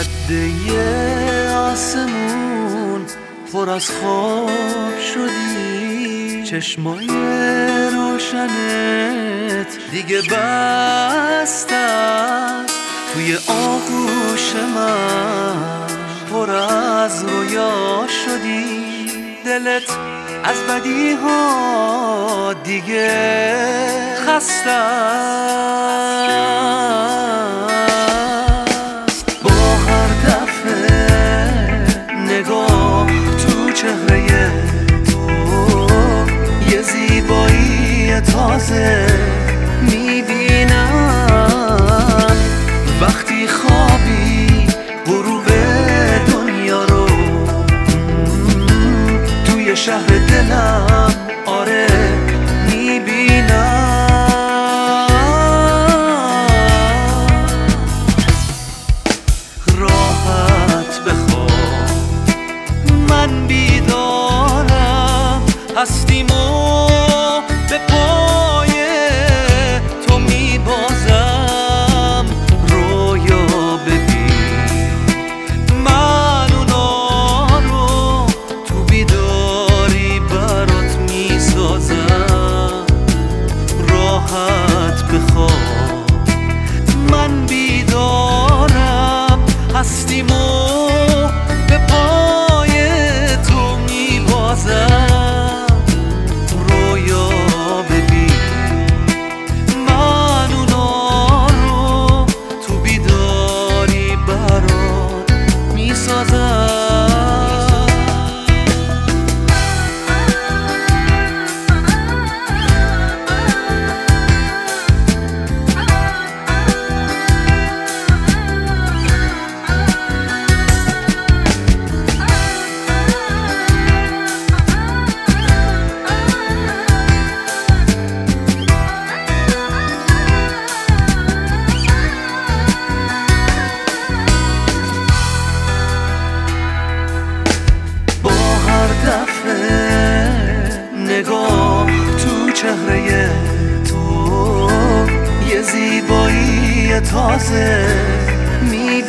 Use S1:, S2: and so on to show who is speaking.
S1: جاده آسمون پر از خواب شدی، چشمای روشنت دیگه بستن، توی آغوش من پر از رویا شدی. دلت از بدی ها دیگه خسته است. با هر دفعه نگاه تو چهره تو یه زیبایی تازه میبینم. وقتی خوابی غروب دنیا رو توی شهر دلم آره میبینم. راحت بخواب من بیدارم، هستیم و به پای تو میبازم. رویا ببین من اونا رو تو بیداری برات میسازم. راحت بخواب من بیدارم، هستیم و به پای تو میبازم. رویا ببین من اونا رو تو بیداری برات میسازم. نگاه تو چهره تو یه زیبایی تازه